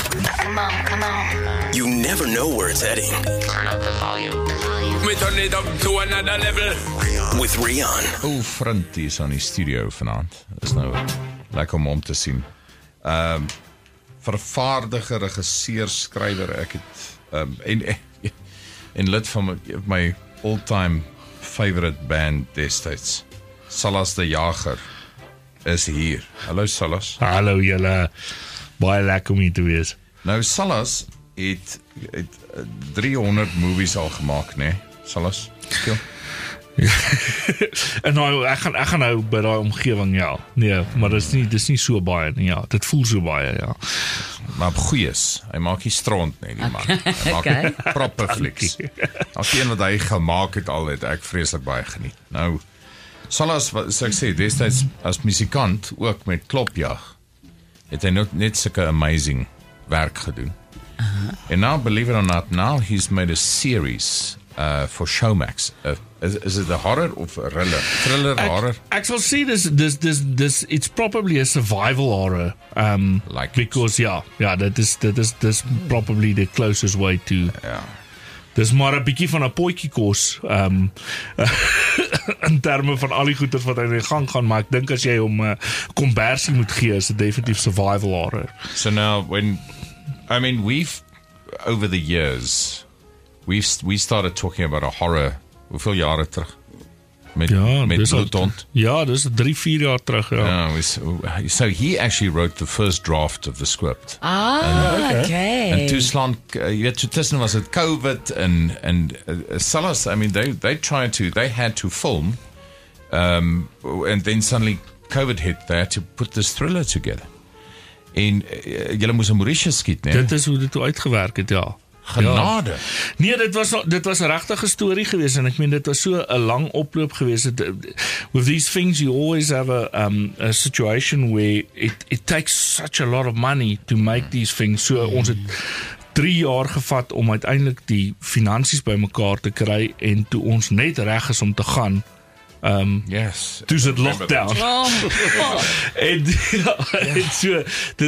Come on. You never know where it's heading. Turn up the volume. We turn it up to another level. With Rian. Front is aan die studio vanaand. Is nou lekker om te sien. Vervaardiger, regisseur, skrywer, ek het en lid van my all-time favorite band destyds, Salas de Jager, is hier. Hallo Salas. Hallo julle, baie lekker om hier te wees. Nou Salas het 300 movies al gemaak, né? Salas? Skil. En nou, ek gaan nou by daai omgewing, ja. Nee, maar dis nie so baie nie, ja. Dit voel so baie, ja. Maar goeies, hy maak nie stront nie, die man. Hy maak proper flieks. As die een wat hy gemaak het al, het ek vreeslik baie geniet. Nou, Salas, so ek sê, destyds as musikant, ook met klopjag, het hy net sulke amazing werk gedoen. And now, believe it or not, now he's made a series for Showmax. Is it a horror of a thriller? Thriller, horror? Ek sal sê this it's probably a survival horror. Like because dit is probably the closest way to. Ja. Dis maar 'n bietjie van 'n potjie kos in terme van al die goeders wat hy in die gang gaan, maar ek dink as jy hom kombersie moet gee, is dit definitief survival horror. So now we've over the years we started talking about a horror hoeveel jare terug met Bloedhond. Ja, dis 3-4 jaar terug, ja. So he actually wrote the first draft of the script. Okay. En toe slaan, jy weet, tussen was het COVID and Salas, I mean, they had to film, and then suddenly COVID hit, they had to put this thriller together. En julle moes in Mauritius skiet, nee? Dit is hoe dit uitgewerk het, ja. Genade. Ja. Nee, dit was 'n regte storie geweest en ek meen dit was so 'n lang oploop geweest. With these things you always have a situation where it takes such a lot of money to make these things. So ons het 3 jaar gevat om uiteindelik die finansies bymekaar te kry en toe ons net reg is om te gaan. Yes. Toe's het lockdown. En so,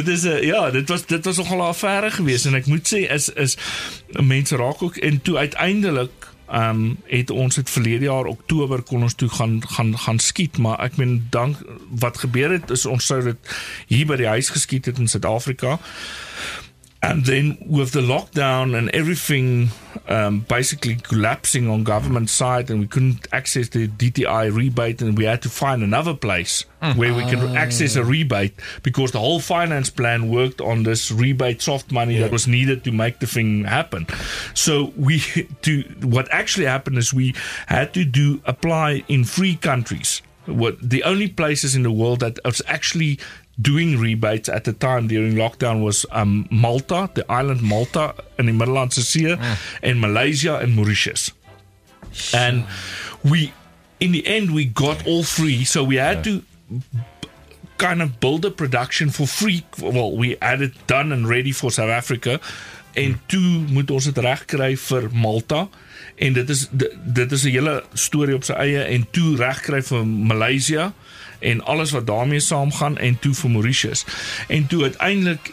dit was nogal 'n affære geweest en ek moet sê is mense raak ook en toe uiteindelik het ons het verlede jaar Oktober kon ons toe gaan skiet, maar ek meen dank wat gebeur het is ons sou dit hier by die huis geskiet het in Suid-Afrika. And then with the lockdown and everything basically collapsing on government side and we couldn't access the DTI rebate and we had to find another place where we can access a rebate because the whole finance plan worked on this rebate soft money that was needed to make the thing happen. So what actually happened is we had to apply in 3 countries. The only places in the world that was actually doing rebates at the time during lockdown was Malta, the island Malta in die Middellandse See, and Malaysia and Mauritius. And in the end, we got all 3, so we had to kind of build a production for free. Well, we had it done and ready for South Africa, en toe moet ons het reg kry vir Malta, en dit is 'n hele storie op sy eie, en toe reg kry vir Malaysia, en alles wat daarmee saamgaan en toe vir Mauritius. En toe uiteindelik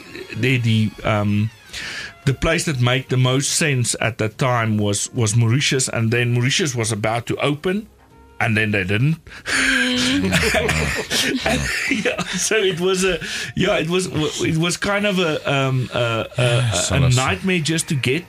the place that made the most sense at that time was Mauritius, and then Mauritius was about to open and then they didn't. So it was kind of a nightmare just to get